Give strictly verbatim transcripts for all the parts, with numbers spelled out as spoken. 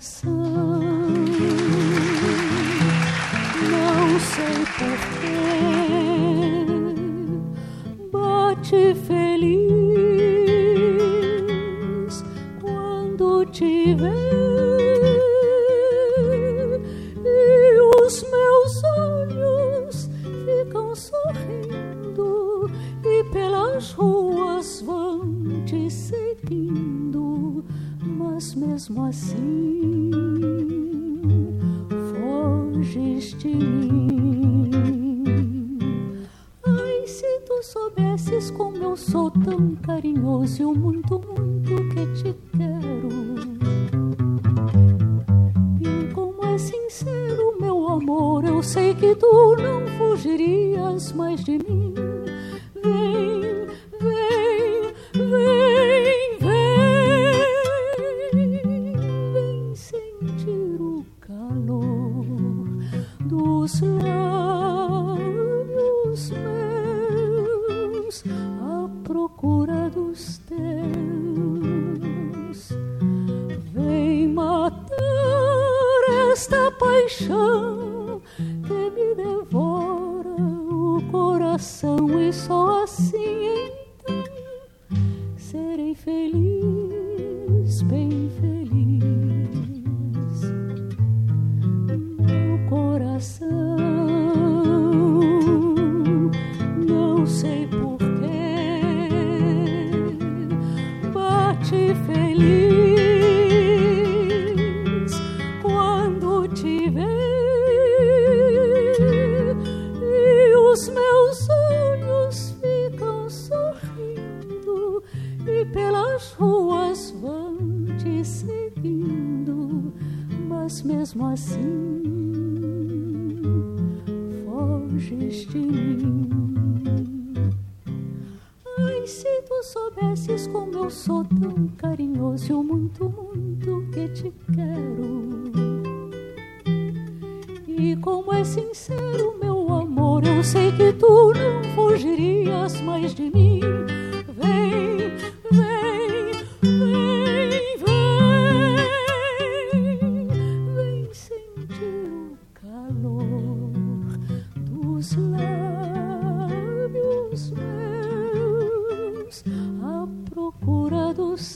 coração. Não sei porquê bate feliz quando te vê. Mesmo assim, foges de mim. Ai, se tu soubesses como eu sou tão carinhoso e o muito, muito que te quero. E como é sincero meu amor, eu sei que tu não fugirias mais de mim. Vem, vem, vem. Os lábios meus à procura dos teus. Vem matar esta paixão que me devora o coração, e só assim então serei feliz, bem feliz. Meu coração, não sei porquê, bate feliz quando te vê. E os meus olhos ficam sorrindo e pelas ruas vão te seguindo, mas mesmo assim foges de mim. Ai, se tu soubesses como eu sou tão carinhoso e o muito, muito que te quero. E como é sincero meu amor, eu sei que tu não fugirias mais de mim. Vem, vem, vem, vem, vem sentir o calor dos lábios meus à procura dos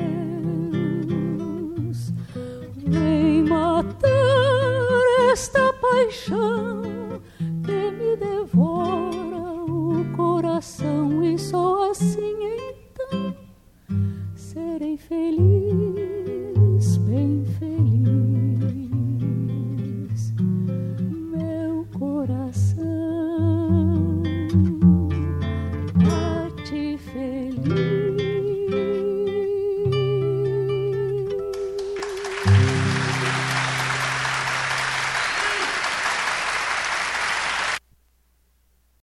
teus. Vem matar esta paixão que me devora o coração, e só assim então serei feliz, bem feliz. Meu coração.